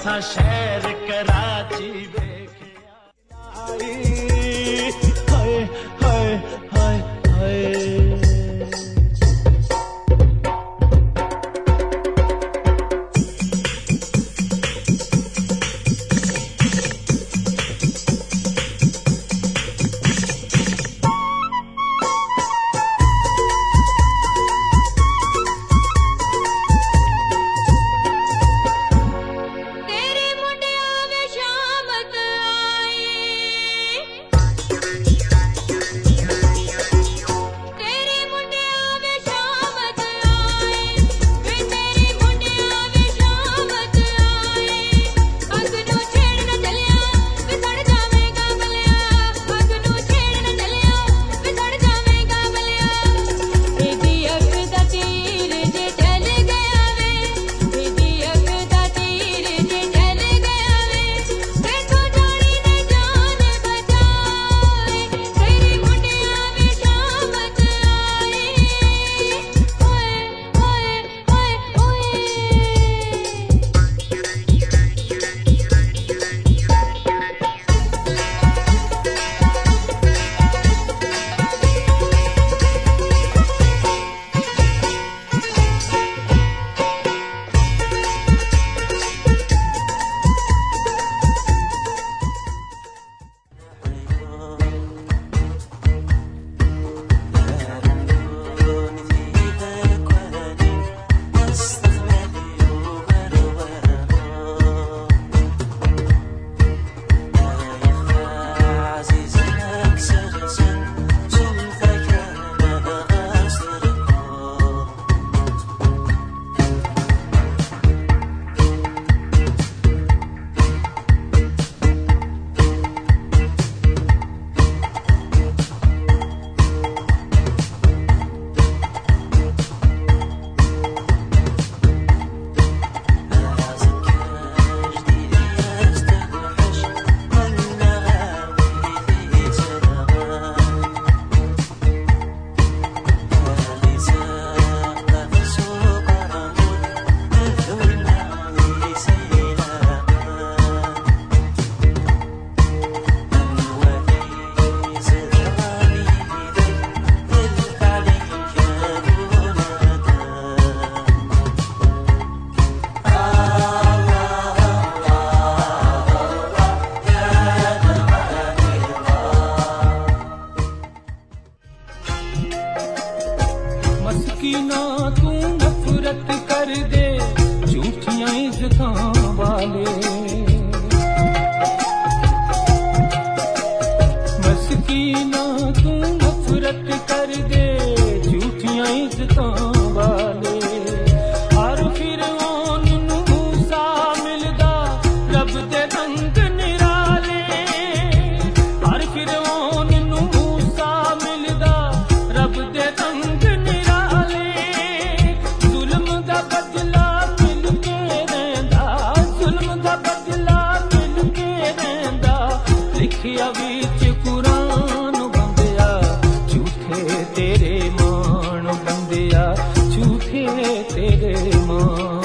असां शहर कराची वेखिया हाय हाय हाय हाय। मस्कीना तू नफरत कर दे झूठियां इज़्ज़तां वाले। मस्कीना तू नफरत कर दे झूठियां इज़्ज़तां वाले। हर फिरौन नूं मूसा मिलदा रब दे रंग निराले। हर फिरौन नूं मूसा मिलदा रब दे रंग विच कुरान बंदिया झूठे तेरे मान बंदिया झूठे तेरे मान।